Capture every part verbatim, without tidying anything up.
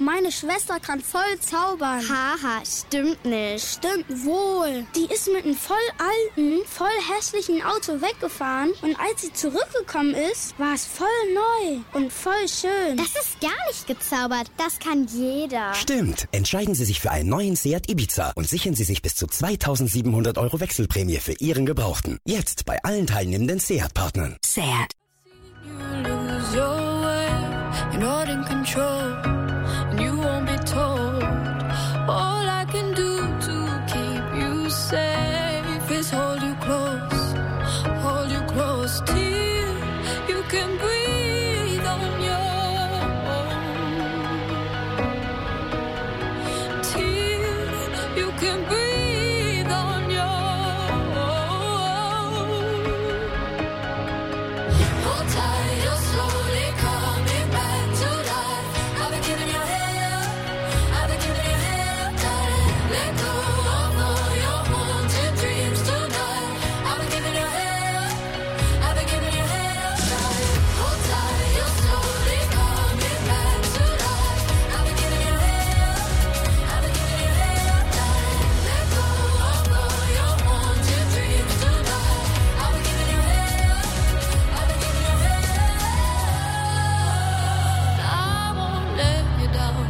Meine Schwester kann voll zaubern. Haha, stimmt nicht. Stimmt wohl. Die ist mit einem voll alten, voll hässlichen Auto weggefahren und als sie zurückgekommen ist, war es voll neu und voll schön. Das ist gar nicht gezaubert. Das kann jeder. Stimmt. Entscheiden Sie sich für einen neuen Seat Ibiza und sichern Sie sich bis zu zweitausendsiebenhundert Euro Wechselprämie für Ihren Gebrauchten. Jetzt bei allen teilnehmenden Seat-Partnern. Seat. All I can do to keep you safe is hold you close, hold you close till you can breathe on your own, till you can breathe on your own. Hold tight, you're slowly coming back to life. I've been giving you hell, I've been giving you hell tight. Let go of all your haunted dreams tonight. I've been giving you hell, I've been giving you hell tight. Hold tight, you're slowly coming back to life. I've been giving you hell, I've been giving you hell tight. Let go of all your haunted dreams tonight. I've been giving you hell, I've been giving you hell. I won't let you down.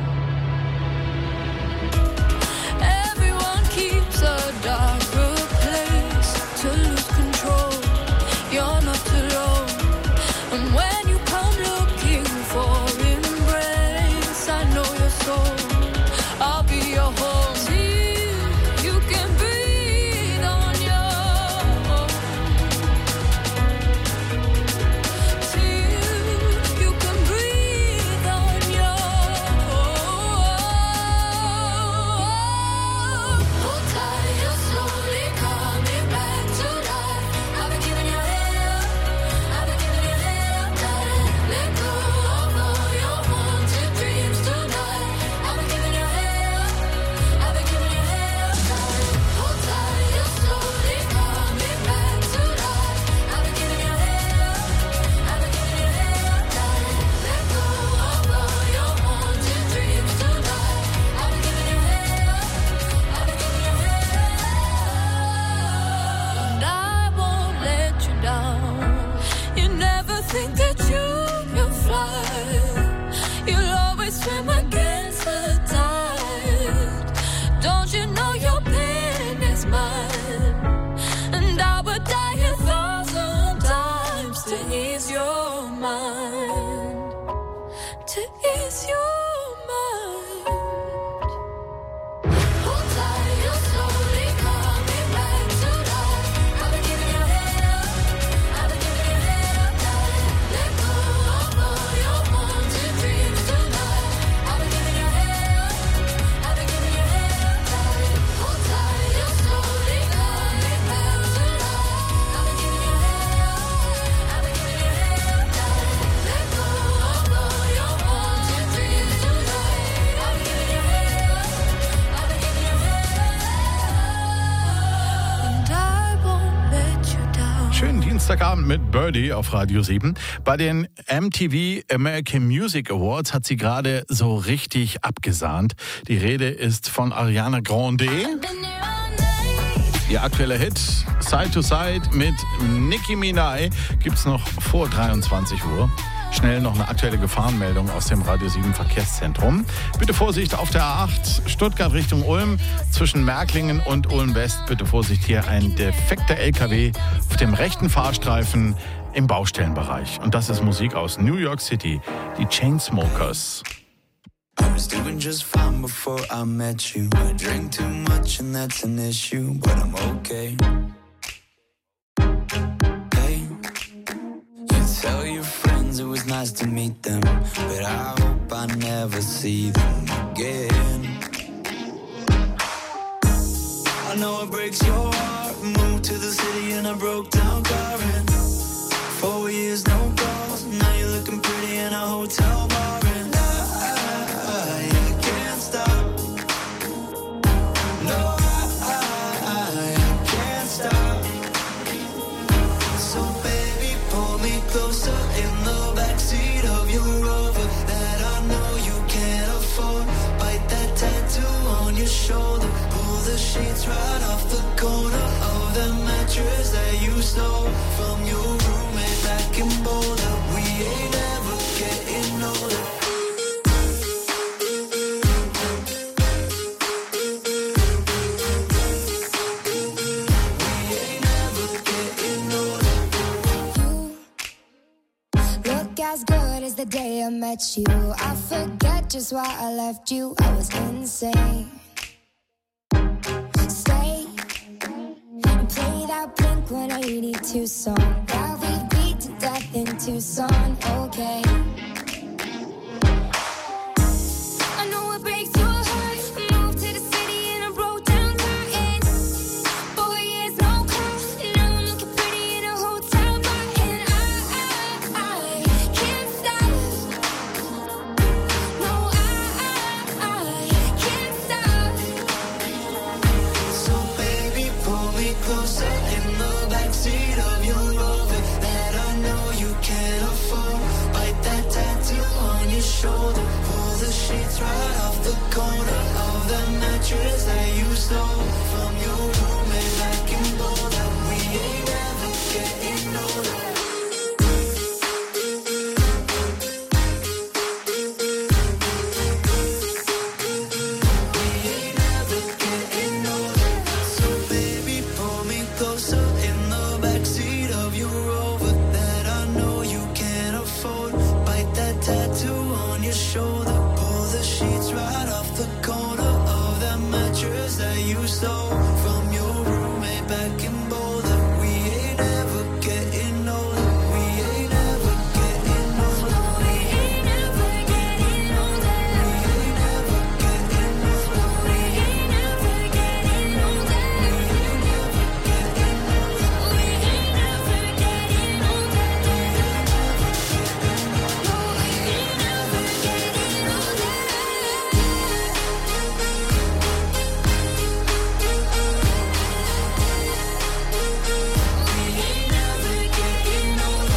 Everyone keeps a darker place to lose control. You're not alone. And when you come looking for embrace, I know your soul. I'll be your home till you can breathe on your own. Till you can breathe on your own. Hold tight, you're slowly coming back to life. I've been giving you hell, I've been giving you hell tight. Let go of all your haunted dreams tonight. I've been giving you hell, I've been giving you hell tight. Hold tight, you're slowly coming back to life. I've been giving you hell, I've been giving you hell tight. Let go of all your haunted dreams tonight. I've been giving you hell, I've been giving you hell, and I won't let you down. You never think that you can fly. You'll always swim against the tide. Don't you know your pain is mine? And I would die a thousand times to ease your mind, to ease your mind. Hold tight, you're slowly coming back to life. I've been giving you hell, I've been giving you hell tight. Let go of all your haunted dreams tonight. I've been giving you hell, I've been giving you hell tight. Hold tight, you're slowly coming back to life. I've been giving you hell, I've been giving you hell tight. Let go of all your haunted dreams tonight. I've been giving you hell, I've been giving you hell, and I won't let you down. Schönen Dienstagabend mit Birdie auf Radio sieben. Bei den M T V American Music Awards hat sie gerade so richtig abgesahnt. Die Rede ist von Ariana Grande. Ihr aktueller Hit Side to Side mit Nicki Minaj gibt's noch vor dreiundzwanzig Uhr. Schnell noch eine aktuelle Gefahrenmeldung aus dem Radio sieben Verkehrszentrum. Bitte Vorsicht auf der A acht Stuttgart Richtung Ulm zwischen Märklingen und Ulm West. Bitte Vorsicht, hier ein defekter L K W auf dem rechten Fahrstreifen im Baustellenbereich. Und das ist Musik aus New York City, die Chainsmokers. I was doing just fine before I met you. I drink too much and that's an issue, but I'm okay. Hey, you tell your friends it was nice to meet them, but I hope I never see them again. I know it breaks your heart. Moved to the city in a broke down car and four years no calls. Now you're looking pretty in a hotel bar and I, I can't stop. No, I, I can't stop. So baby, pull me closer in the backseat of your Rover that I know you can't afford. I met you. I forget just why I left you. I was insane. Stay and play that Blink one eighty-two song that we beat to death in Tucson. Okay. I know it breaks your heart. Moved to the city and I broke down crying. Four years no call. Now I'm looking pretty in a hotel bar, and I, I, I can't stop. No, I, I, I can't stop. So baby, pull me closer in the backseat of your Rover that I know you can't afford. Bite that tattoo on your shoulder. Pull the sheets right off the corner of the mattress that you stole from your roommate back in Boulder. We ain't ever getting older. We ain't ever getting older. So baby, pull me closer in the backseat of your Rover that I know you can't afford. Bite that tattoo on your shoulder. Pull the sheets right off the corner of that mattress that you stole from your roommate back in Boulder. We ain't ever getting older. We ain't ever getting older. We ain't ever getting older. We ain't ever getting older. We ain't ever getting older. We ain't ever getting older. We ain't ever getting older. No, we ain't ever getting older. We ain't ever getting older.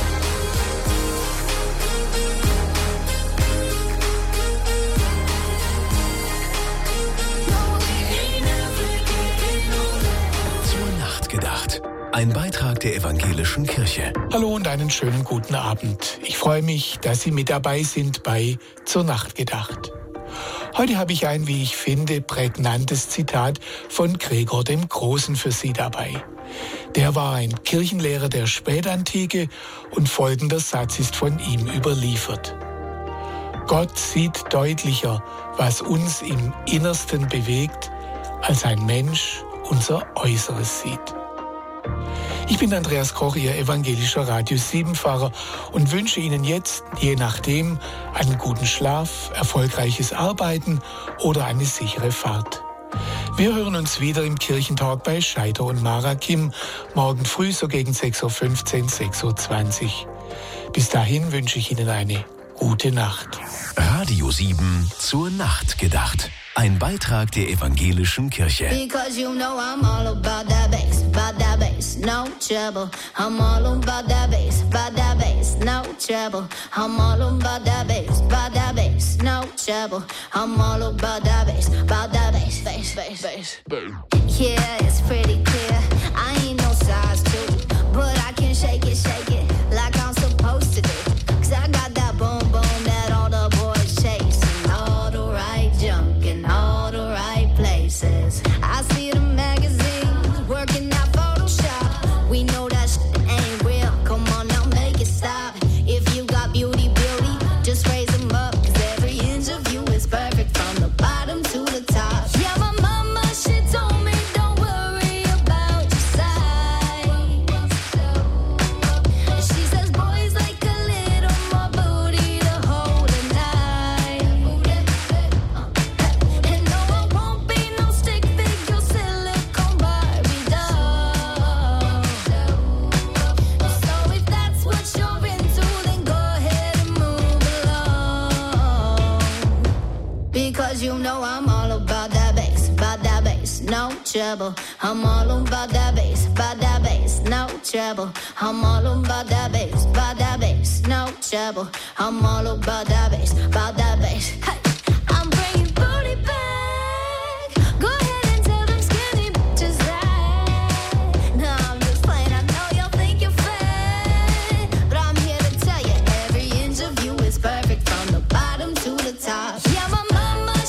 No, we ain't ever getting older. Zur Nacht gedacht. Ein Beitrag der Evangelischen Kirche. Hallo und einen schönen guten Abend. Ich freue mich, dass Sie mit dabei sind bei Zur Nacht gedacht. Heute habe ich ein, wie ich finde, prägnantes Zitat von Gregor dem Großen für Sie dabei. Der war ein Kirchenlehrer der Spätantike und folgender Satz ist von ihm überliefert. Gott sieht deutlicher, was uns im Innersten bewegt, als ein Mensch unser Äußeres sieht. Ich bin Andreas Koch, Ihr evangelischer Radio sieben Pfarrer und wünsche Ihnen jetzt, je nachdem, einen guten Schlaf, erfolgreiches Arbeiten oder eine sichere Fahrt. Wir hören uns wieder im Kirchentalk bei Scheider und Mara Kim, morgen früh so gegen sechs Uhr fünfzehn, sechs Uhr zwanzig. Bis dahin wünsche ich Ihnen eine gute Nacht. Radio sieben zur Nacht gedacht. Ein Beitrag der Evangelischen Kirche. Because you know I'm all about that bass, about that bass, no trouble. I'm all about that bass, about that bass, no trouble. I'm all about that bass, about that bass, no trouble. I'm all about that bass, about that bass, bass, bass, bass. Yeah, it's pretty clear. I ain't no size two, but I can shake it, shake it like I'm supposed to do. 'Cause I got that boom boom that all the boys chase, and all the right junk in all the right places. I see the magazines working out Photoshop. We know that shit ain't real. Come on now, make it stop. If you got beauty, beauty, just raise them up. 'Cause every inch of you is perfect from the bottom to the top. Yeah, my mama, she told me don't worry about your size. She says boys like a little more booty to hold at night. And no, I won't be no stick figure silicone Barbie doll. So if that's what you're into, then go ahead and move along. Because you know I'm all about that bass, about that bass, no trouble. I'm all about that bass, about that bass, no trouble. I'm all about that bass, about that bass, no trouble. I'm all about that bass, about that bass. Hey.